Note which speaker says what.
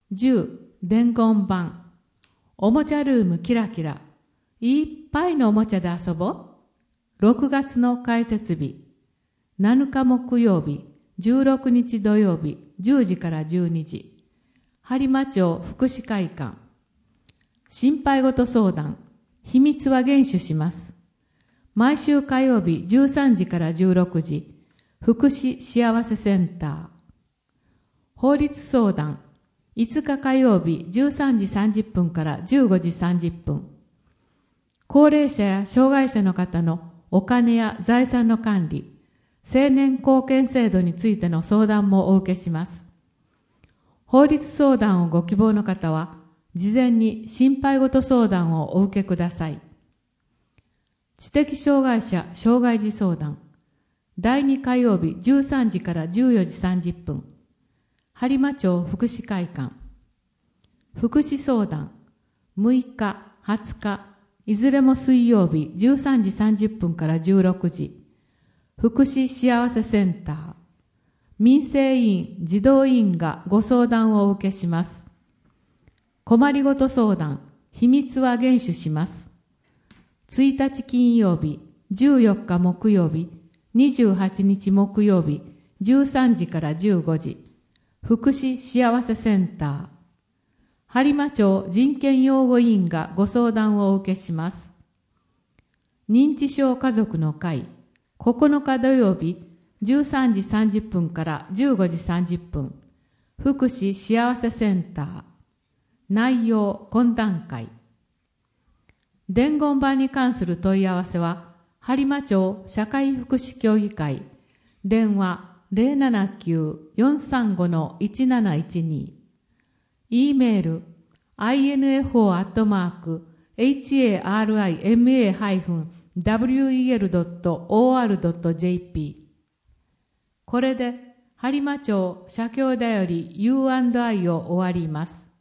Speaker 1: 10、伝言板。おもちゃルームキラキラ。いっぱいのおもちゃで遊ぼう。6月の開設日。7日木曜日、16日土曜日、10時から12時。播磨町福祉会館。心配事相談。秘密は厳守します。毎週火曜日13時から16時。福祉幸せセンター。法律相談。5日火曜日13時30分から15時30分。高齢者や障害者の方のお金や財産の管理、青年貢献制度についての相談もお受けします。法律相談をご希望の方は、事前に心配事相談をお受けください。知的障害者障害児相談。第2火曜日13時から14時30分。播磨町福祉会館。福祉相談。6日、20日、いずれも水曜日13時30分から16時。福祉幸せセンター。民生委員、児童委員がご相談をお受けします。困りごと相談。秘密は厳守します。1日金曜日、14日木曜日、28日木曜日、13時から15時。福祉幸せセンター。播磨町人権擁護委員がご相談をお受けします。認知症家族の会、9日土曜日、13時30分から15時30分。福祉幸せセンター。内容懇談会。伝言板に関する問い合わせは、播磨町社会福祉協議会、電話 079-435-1712。E メール info@harima-wel.or.jp。 これで播磨町社協だより U&I を終わります。